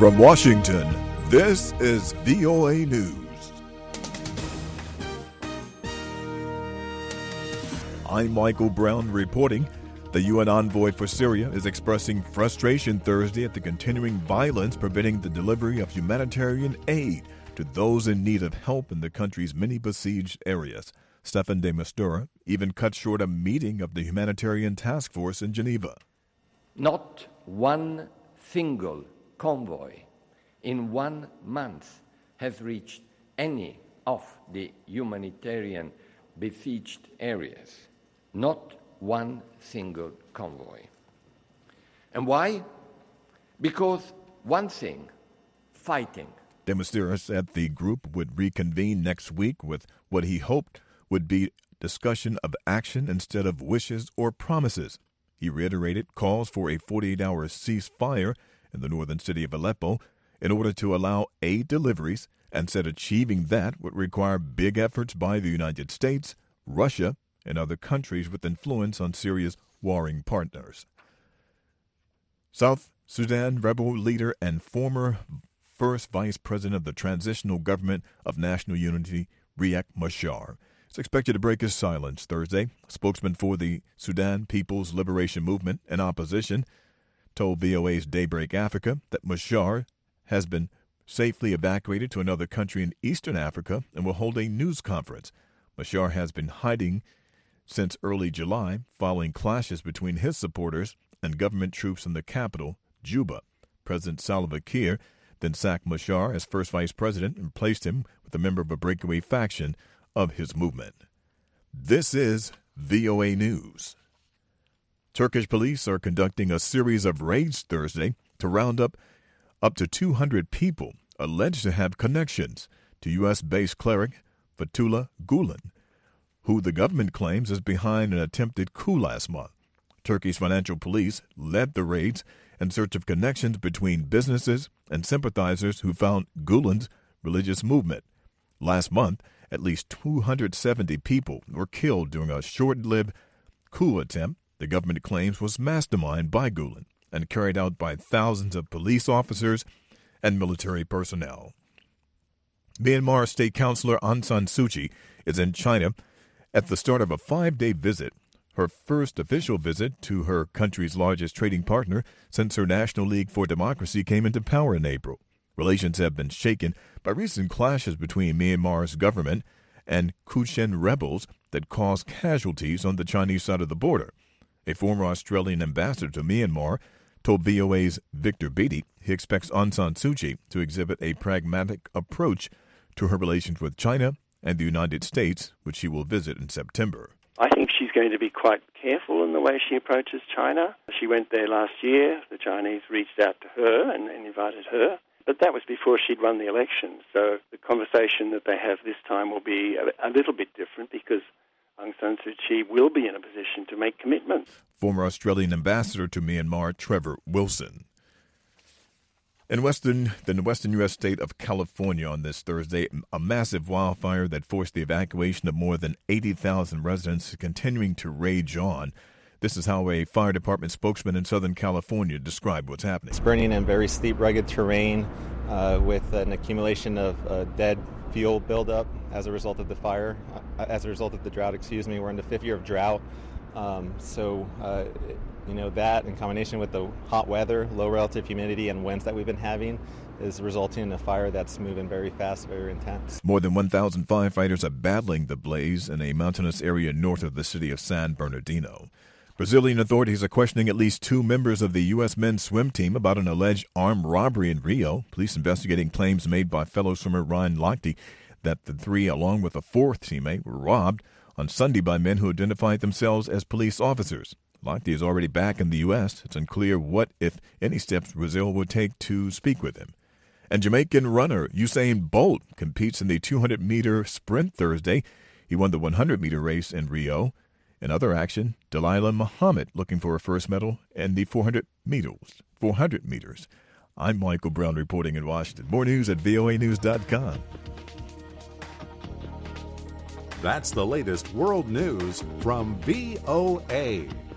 From Washington, this is VOA News. I'm Michael Brown reporting. The UN envoy for Syria is expressing frustration Thursday at the continuing violence preventing the delivery of humanitarian aid to those in need of help in the country's many besieged areas. Staffan de Mistura even cut short a meeting of the humanitarian task force in Geneva. Not one single convoy in 1 month has reached any of the humanitarian besieged areas. Not one single convoy. And why? Because one thing, fighting. De Mistura said the group would reconvene next week with what he hoped would be discussion of action instead of wishes or promises. He reiterated calls for a 48-hour ceasefire in the northern city of Aleppo in order to allow aid deliveries, and said achieving that would require big efforts by the United States, Russia, and other countries with influence on Syria's warring partners. South Sudan rebel leader and former first vice president of the Transitional Government of National Unity, Riek Machar, is expected to break his silence Thursday. A spokesman for the Sudan People's Liberation Movement and opposition told VOA's Daybreak Africa that Machar has been safely evacuated to another country in eastern Africa and will hold a news conference. Machar has been hiding since early July following clashes between his supporters and government troops in the capital, Juba. President Salva Kiir then sacked Machar as first vice president and replaced him with a member of a breakaway faction of his movement. This is VOA News. Turkish police are conducting a series of raids Thursday to round up to 200 people alleged to have connections to U.S.-based cleric Fethullah Gulen, who the government claims is behind an attempted coup last month. Turkey's financial police led the raids in search of connections between businesses and sympathizers who found Gulen's religious movement. Last month, at least 270 people were killed during a short-lived coup attempt the government claims was masterminded by Gulen and carried out by thousands of police officers and military personnel. Myanmar State Councilor Aung San Suu Kyi is in China at the start of a 5-day visit, her first official visit to her country's largest trading partner since her National League for Democracy came into power in April. Relations have been shaken by recent clashes between Myanmar's government and Kachin rebels that caused casualties on the Chinese side of the border. A former Australian ambassador to Myanmar told VOA's Victor Beattie he expects Aung San Suu Kyi to exhibit a pragmatic approach to her relations with China and the United States, which she will visit in September. I think she's going to be quite careful in the way she approaches China. She went there last year. The Chinese reached out to her and invited her. But that was before she'd won the election. So the conversation that they have this time will be a little bit different because Aung San Suu Kyi will be in a position to make commitments. Former Australian ambassador to Myanmar, Trevor Wilson. In the western U.S. state of California on this Thursday, a massive wildfire that forced the evacuation of more than 80,000 residents is continuing to rage on. This is how a fire department spokesman in Southern California described what's happening. It's burning in very steep, rugged terrain with an accumulation of dead fuel buildup as a result of the fire, as a result of the drought, We're in the 5th year of drought. That in combination with the hot weather, low relative humidity, and winds that we've been having is resulting in a fire that's moving very fast, very intense. More than 1,000 firefighters are battling the blaze in a mountainous area north of the city of San Bernardino. Brazilian authorities are questioning at least 2 members of the U.S. men's swim team about an alleged armed robbery in Rio. Police investigating claims made by fellow swimmer Ryan Lochte that the 3, along with a 4th teammate, were robbed on Sunday by men who identified themselves as police officers. Lochte is already back in the U.S. It's unclear what, if any, steps Brazil will take to speak with him. And Jamaican runner Usain Bolt competes in the 200-meter sprint Thursday. He won the 100-meter race in Rio. In other action, Dalilah Muhammad looking for her first medal in the 400 meters. I'm Michael Brown reporting in Washington. More news at voanews.com. That's the latest world news from VOA.